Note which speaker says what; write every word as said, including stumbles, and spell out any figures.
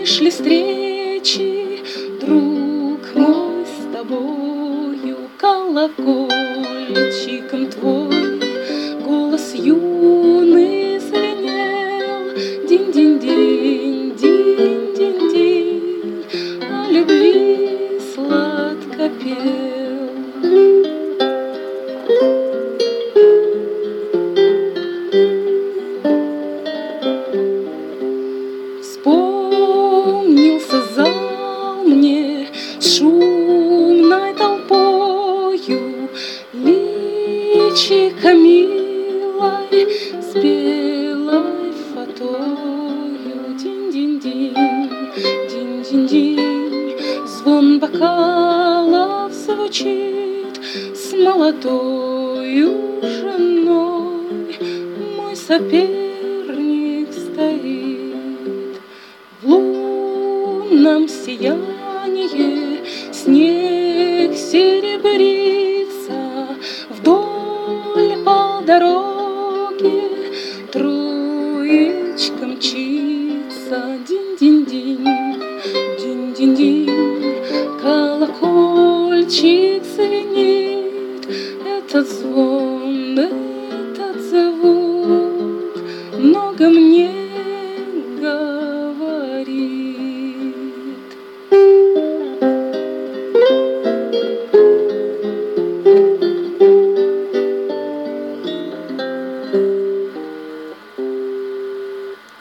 Speaker 1: шли встречи, друг мой, с тобою, колокольчиком твой голос юный звенел. Динь-динь-динь, динь-динь-динь, о любви сладко пел. Вспомнился зал мне с шумной толпою, личико милой с белой фатою. Динь-динь-динь, динь-динь-динь, звон бокалов звучит, с молодою женой мой соперник стоит. В лунном сиянии снег серебрится, вдоль по дороге троечка мчится. Динь-динь-динь, динь-динь-динь, колокольчик звенит, этот звон